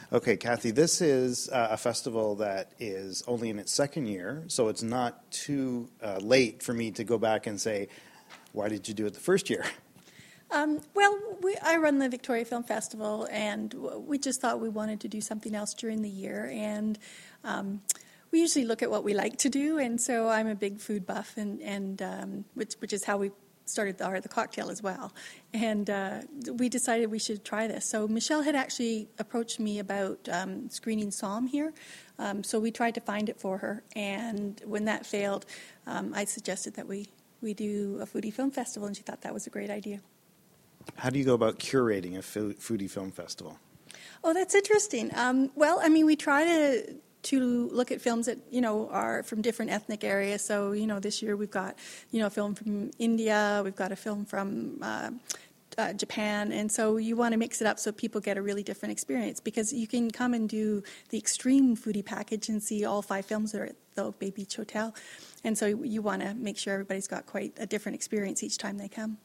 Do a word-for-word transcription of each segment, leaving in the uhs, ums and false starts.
Okay, Kathy, this is uh, a festival that is only in its second year, so it's not too uh, late for me to go back and say, why did you do it the first year? Um, well, we, I run the Victoria Film Festival, and we just thought we wanted to do something else during the year, and um, we usually look at what we like to do, and so I'm a big food buff, and, and um, which, which is how we started the, or the cocktail as well. And uh, we decided we should try this. So Michelle had actually approached me about um, screening Somme here. Um, so we tried to find it for her. And when that failed, um, I suggested that we, we do a foodie film festival, and she thought that was a great idea. How do you go about curating a foodie film festival? Oh, that's interesting. Um, well, I mean, we try to to look at films that, you know, are from different ethnic areas. So, you know, this year we've got, you know, a film from India, we've got a film from uh, uh, Japan, and so you want to mix it up so people get a really different experience, because you can come and do the extreme foodie package and see all five films that are at the Oak Bay Beach Hotel, and so you want to make sure everybody's got quite a different experience each time they come.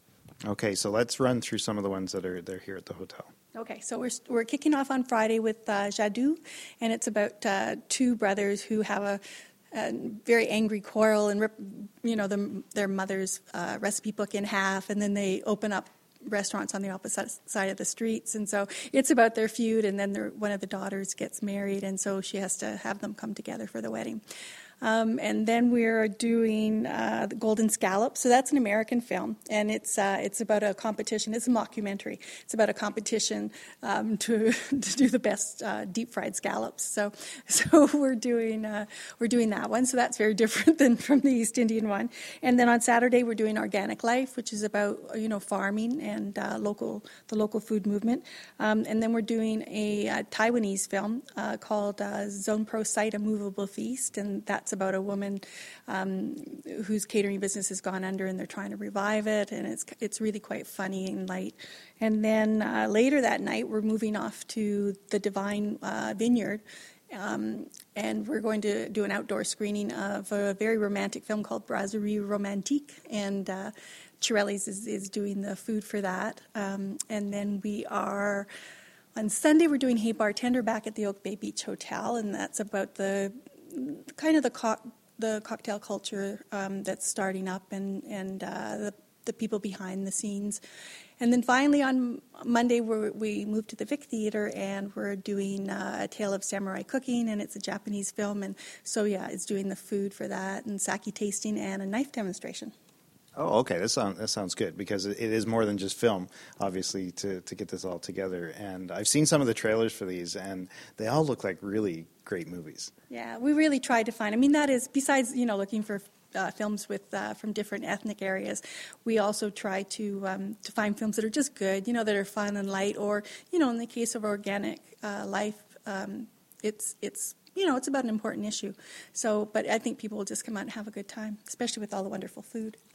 Okay, so let's run through some of the ones that are they're here at the hotel. Okay, so we're we're kicking off on Friday with uh, Jadoo, and it's about uh, two brothers who have a, a very angry quarrel and rip, you know, the, their mother's uh, recipe book in half, and then they open up restaurants on the opposite side of the streets, and so it's about their feud. And then one of the daughters gets married, and so she has to have them come together for the wedding. Um, and then we're doing uh, the Golden Scallop. So that's an American film, and it's uh, it's about a competition. It's a mockumentary. It's about a competition um, to to do the best uh, deep fried scallops. So so we're doing uh, we're doing that one. So that's very different than from the East Indian one. And then on Saturday we're doing Organic Life, which is about, you know, farming and uh, local the local food movement. Um, and then we're doing a, a Taiwanese film uh, called uh, Zone Pro Site, A Movable Feast, and that's about a woman um, whose catering business has gone under, and they're trying to revive it, and it's it's really quite funny and light. And then uh, later that night, we're moving off to the Divine uh, Vineyard, um, and we're going to do an outdoor screening of a very romantic film called Brasserie Romantique, and uh, Chiarelli's is, is doing the food for that. Um, and then we are... On Sunday, we're doing Hey Bartender back at the Oak Bay Beach Hotel, and that's about the kind of the co- the cocktail culture um, that's starting up, and and uh, the the people behind the scenes. And then finally on Monday we're, we moved to the Vic Theatre, and we're doing uh, A Tale of Samurai Cooking, and it's a Japanese film, and so yeah, it's doing the food for that, and sake tasting, and a knife demonstration. Oh, okay. That sounds that sounds good, because it is more than just film, obviously, to, to get this all together. And I've seen some of the trailers for these, and they all look like really great movies. Yeah, we really tried to find. I mean, that is, besides, you know, looking for uh, films with uh, from different ethnic areas, we also try to um, to find films that are just good, you know, that are fun and light, or, you know, in the case of Organic uh, Life, um, it's it's. You know, it's about an important issue. So, but I think people will just come out and have a good time, especially with all the wonderful food.